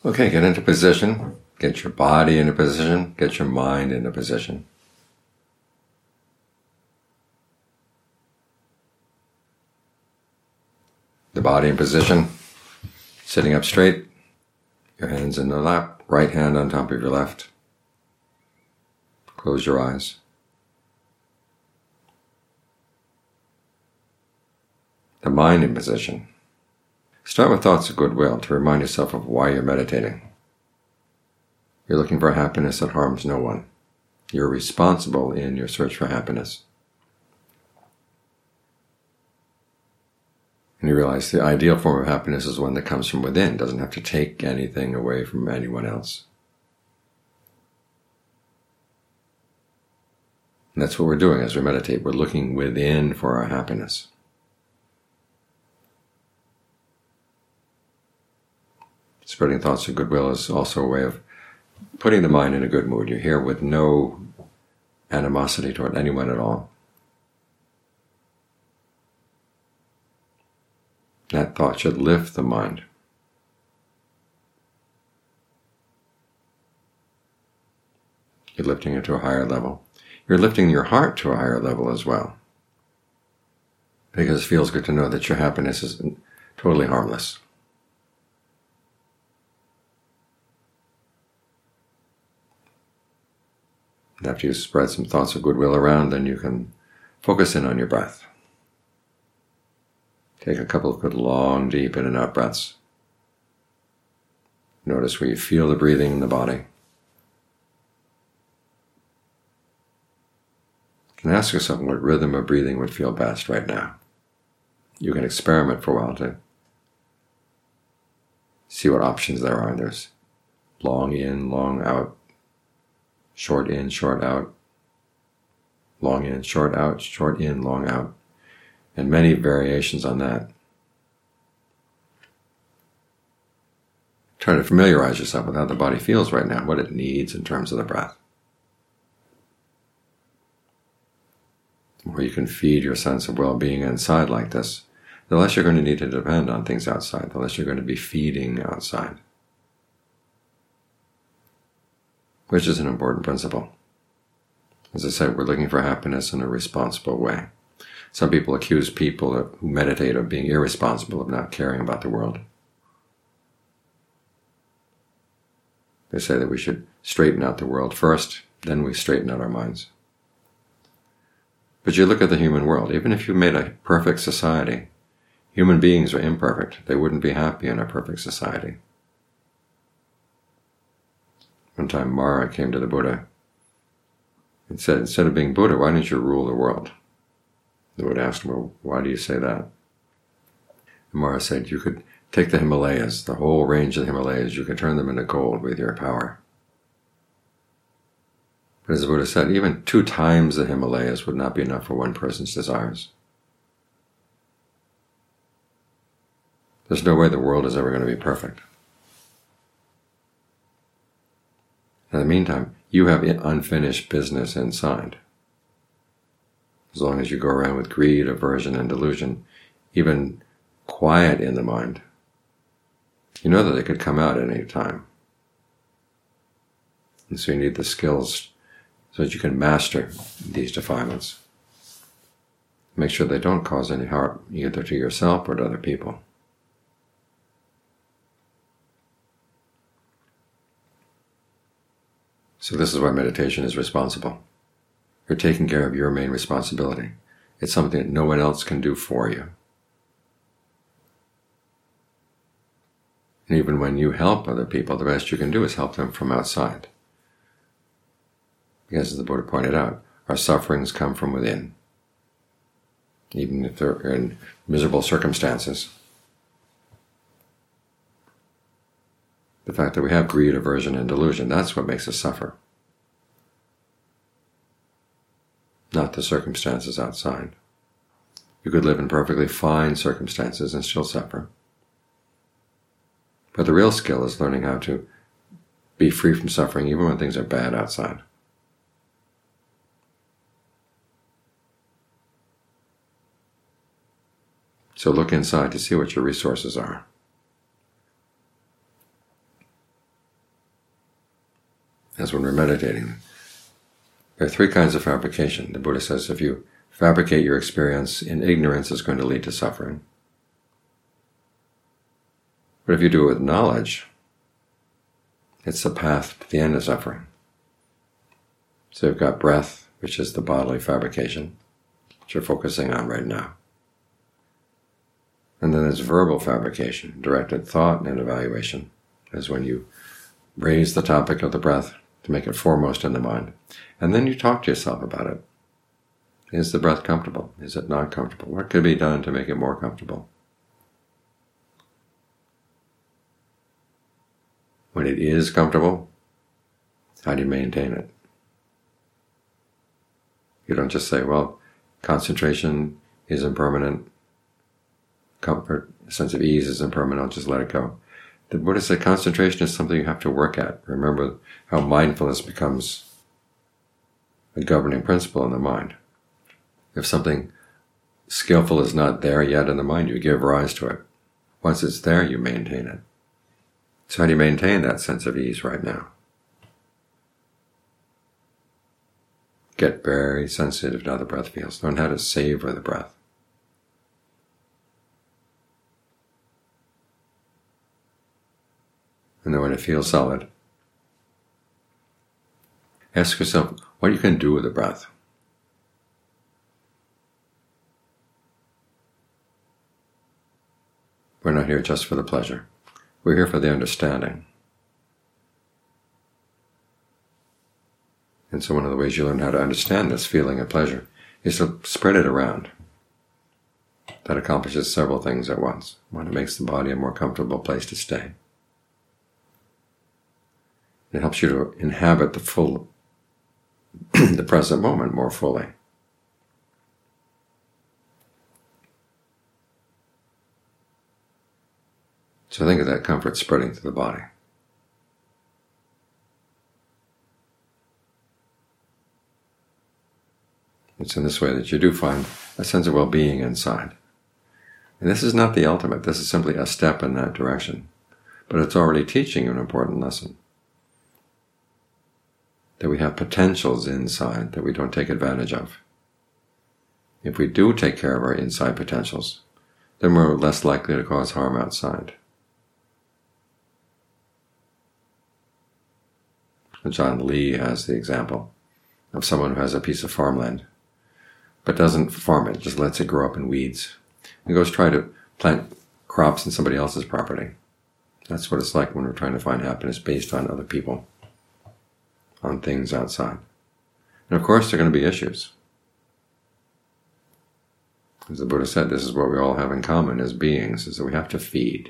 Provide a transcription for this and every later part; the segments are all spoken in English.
Okay, get into position. Get your body into position. Get your mind into position. The body in position. Sitting up straight. Your hands in the lap. Right hand on top of your left. Close your eyes. The mind in position. Start with thoughts of goodwill to remind yourself of why you're meditating. You're looking for happiness that harms no one. You're responsible in your search for happiness. And you realize the ideal form of happiness is one that comes from within, doesn't have to take anything away from anyone else. And that's what we're doing as we meditate. We're looking within for our happiness. Spreading thoughts of goodwill is also a way of putting the mind in a good mood. You're here with no animosity toward anyone at all. That thought should lift the mind. You're lifting it to a higher level. You're lifting your heart to a higher level as well. Because it feels good to know that your happiness is totally harmless. And after you spread some thoughts of goodwill around, then you can focus in on your breath. Take a couple of good long, deep in and out breaths. Notice where you feel the breathing in the body. And ask yourself what rhythm of breathing would feel best right now. You can experiment for a while to see what options there are. There's long in, long out, short in, short out, long in, short out, short in, long out, and many variations on that. Try to familiarize yourself with how the body feels right now, what it needs in terms of the breath. The more you can feed your sense of well-being inside like this, the less you're going to need to depend on things outside, the less you're going to be feeding outside. Which is an important principle. As I said, we're looking for happiness in a responsible way. Some people accuse people who meditate of being irresponsible, of not caring about the world. They say that we should straighten out the world first, then we straighten out our minds. But you look at the human world, even if you made a perfect society, human beings are imperfect. They wouldn't be happy in a perfect society. One time Mara came to the Buddha and said, instead of being Buddha, why don't you rule the world? The Buddha asked him, well, why do you say that? And Mara said, you could take the Himalayas, the whole range of the Himalayas, you could turn them into gold with your power. But as the Buddha said, even 2 times the Himalayas would not be enough for one person's desires. There's no way the world is ever going to be perfect. In the meantime, you have unfinished business inside. As long as you go around with greed, aversion, and delusion, even quiet in the mind, you know that they could come out at any time. And so you need the skills so that you can master these defilements. Make sure they don't cause any harm, either to yourself or to other people. So this is why meditation is responsible. You're taking care of your main responsibility. It's something that no one else can do for you. And even when you help other people, the best you can do is help them from outside. Because as the Buddha pointed out, our sufferings come from within. Even if they're in miserable circumstances. The fact that we have greed, aversion, and delusion, that's what makes us suffer. Not the circumstances outside. You could live in perfectly fine circumstances and still suffer. But the real skill is learning how to be free from suffering even when things are bad outside. So look inside to see what your resources are. as when we're meditating. There are three kinds of fabrication. The Buddha says if you fabricate your experience in ignorance, it's going to lead to suffering. But if you do it with knowledge, it's the path to the end of suffering. So you've got breath, which is the bodily fabrication, which you're focusing on right now. And then there's verbal fabrication, directed thought and evaluation, is when you raise the topic of the breath to make it foremost in the mind. And then you talk to yourself about it. Is the breath comfortable? Is it not comfortable? What could be done to make it more comfortable? When it is comfortable, how do you maintain it? You don't just say, well, concentration is impermanent, comfort, a sense of ease is impermanent, I'll just let it go. The Buddha said concentration is something you have to work at. Remember how mindfulness becomes a governing principle in the mind. If something skillful is not there yet in the mind, you give rise to it. Once it's there, you maintain it. So how do you maintain that sense of ease right now? Get very sensitive to how the breath feels. Learn how to savor the breath. And then when it feels solid, ask yourself what you can do with the breath. We're not here just for the pleasure. We're here for the understanding. And so one of the ways you learn how to understand this feeling of pleasure is to spread it around. That accomplishes several things at once. One, it makes the body a more comfortable place to stay. It helps you to inhabit the present moment more fully. So think of that comfort spreading through the body. It's in this way that you do find a sense of well-being inside. And this is not the ultimate. This is simply a step in that direction. But it's already teaching you an important lesson. That we have potentials inside that we don't take advantage of. If we do take care of our inside potentials, then we're less likely to cause harm outside. John Lee has the example of someone who has a piece of farmland, but doesn't farm it, just lets it grow up in weeds. He goes try to plant crops in somebody else's property. That's what it's like when we're trying to find happiness based on other people, on things outside. And of course there are going to be issues. As the Buddha said, this is what we all have in common as beings, is that we have to feed.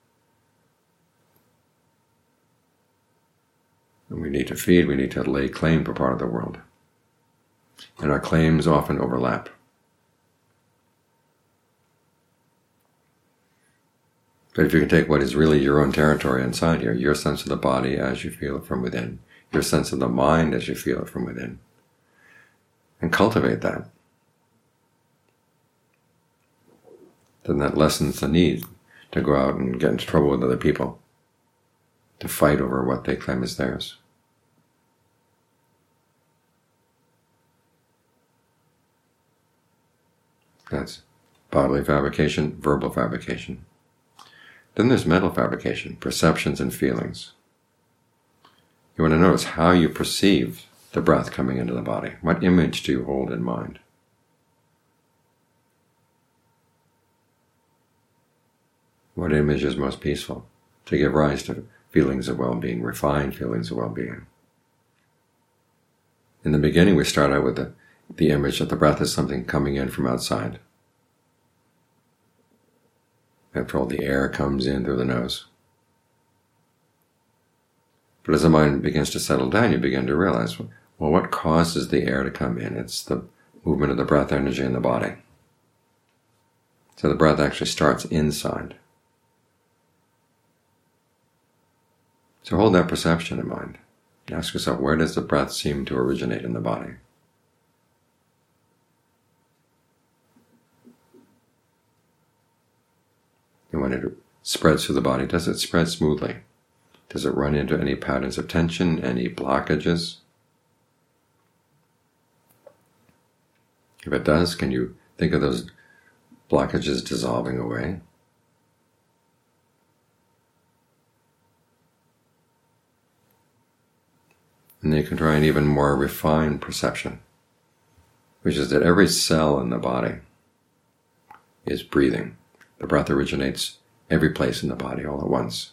And we need to feed, we need to lay claim for part of the world. And our claims often overlap. But if you can take what is really your own territory inside here, your sense of the body as you feel it from within, your sense of the mind as you feel it from within, and cultivate that, then that lessens the need to go out and get into trouble with other people, to fight over what they claim is theirs. That's bodily fabrication, verbal fabrication. Then there's mental fabrication, perceptions and feelings. You want to notice how you perceive the breath coming into the body. What image do you hold in mind? What image is most peaceful to give rise to feelings of well-being, refined feelings of well-being? In the beginning, we start out with the image that the breath is something coming in from outside. After all, the air comes in through the nose. But as the mind begins to settle down, you begin to realize, well, what causes the air to come in? It's the movement of the breath energy in the body. So the breath actually starts inside. So hold that perception in mind. Ask yourself, where does the breath seem to originate in the body? And when it spreads through the body, does it spread smoothly? Does it run into any patterns of tension, any blockages? If it does, can you think of those blockages dissolving away? And then you can try an even more refined perception, which is that every cell in the body is breathing. The breath originates every place in the body all at once.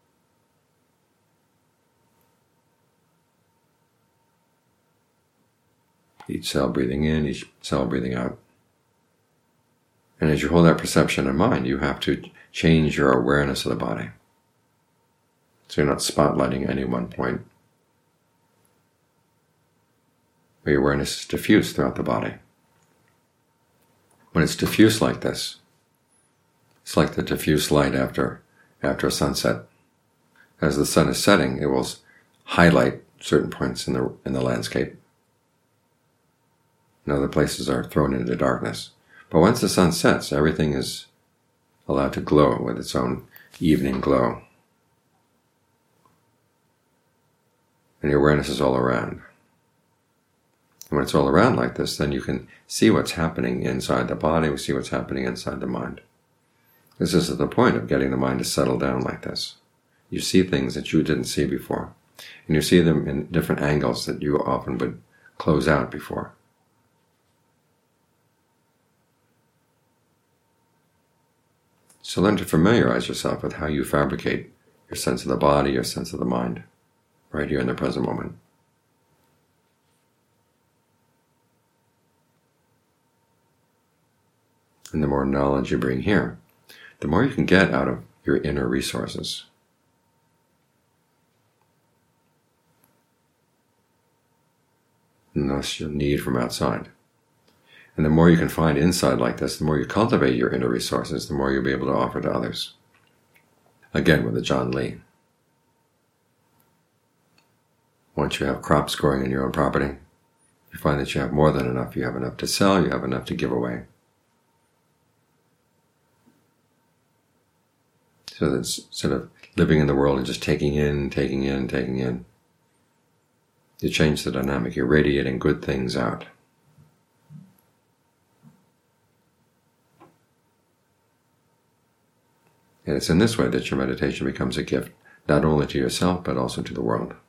Each cell breathing in, each cell breathing out. And as you hold that perception in mind, you have to change your awareness of the body. So you're not spotlighting any one point. But your awareness is diffuse throughout the body. When it's diffuse like this, it's like the diffuse light after a sunset. As the sun is setting, it will highlight certain points in the landscape. And other places are thrown into darkness. But once the sun sets, everything is allowed to glow with its own evening glow. And your awareness is all around. And when it's all around like this, then you can see what's happening inside the body, we see what's happening inside the mind. This is the point of getting the mind to settle down like this. You see things that you didn't see before. And you see them in different angles that you often would close out before. So learn to familiarize yourself with how you fabricate your sense of the body, your sense of the mind, right here in the present moment. And the more knowledge you bring here, the more you can get out of your inner resources. And thus you'll need from outside. And the more you can find inside like this, the more you cultivate your inner resources, the more you'll be able to offer to others. Again, with the John Lee. Once you have crops growing in your own property, you find that you have more than enough. You have enough to sell, you have enough to give away. So that's instead of living in the world and just taking in, you change the dynamic. You're radiating good things out. And it's in this way that your meditation becomes a gift, not only to yourself, but also to the world.